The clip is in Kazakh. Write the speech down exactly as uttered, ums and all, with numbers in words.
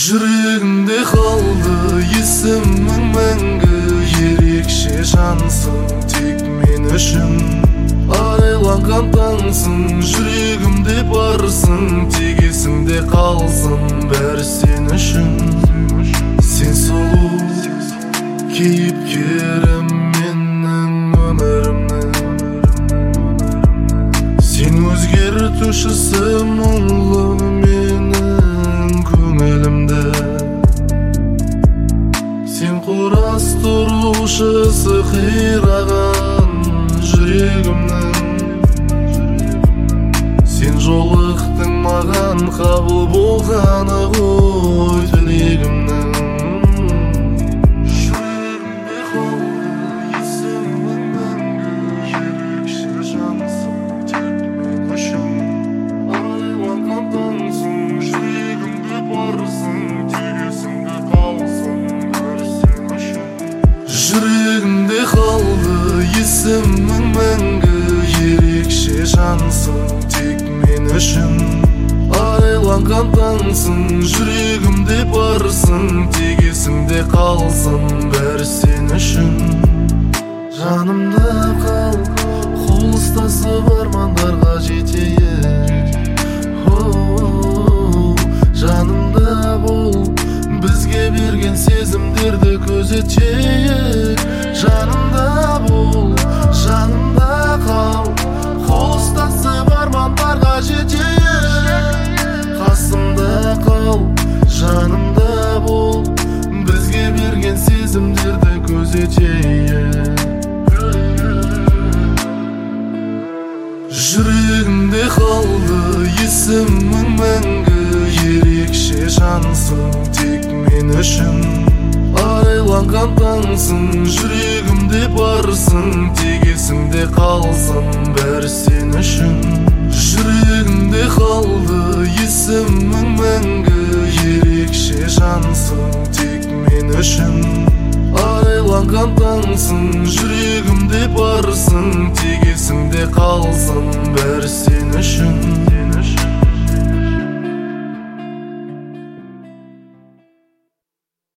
Жүрегімде қалды есімің мәңгі, ерекше жансың тек мен үшін. Айланған таңсың, жүрегімде барсың, тек есіңде қалсын бәрі сен үшін. Сен сұлу кейіпкерім менің өмірімнің, сен өзгертушісі мұңлы менің көңілімді, сен құрастырушысы қираған жүрегімнің. Сен жолықтың маған, қабыл болғаны ғой тілегімнің. Жүрегімде қалды есімің мәңгі, ерекше жансың тек мен үшін. Айланған таңсың, жүрегімде барсың, тек есіңде қалсын бәрі сен үшін. Жүрегімде қалды есімің мәңгі, ерекше жансың тек мен үшін. Айланған таңсың, жүрегімде барсың, тек есіңде қалсын бәрі сен үшін. Жанымда қал, қол ұстасып армандарға жетейік. Оу, жанымда бол, бізге берген сезімдерді көзетейік. Жанымда бол, жанымда қал, қол ұстасып армандарға жетейік. Қасымда қал, жанымда бол, бізге берген сезімдерді көзетейік. Жүрегімде қалды есімің мәңгі, ерекше жансың тек мен үшін. Айланған таңсың, жүрегімде барсың, тек есіңде қалсын бәрі сен үшін. Жүрегімде қалды есімің мәңгі, ерекше жансың тек мен үшін. Айланған таңсың, жүрегімде барсың, тек есіңде қалсын бәрі сен үшін.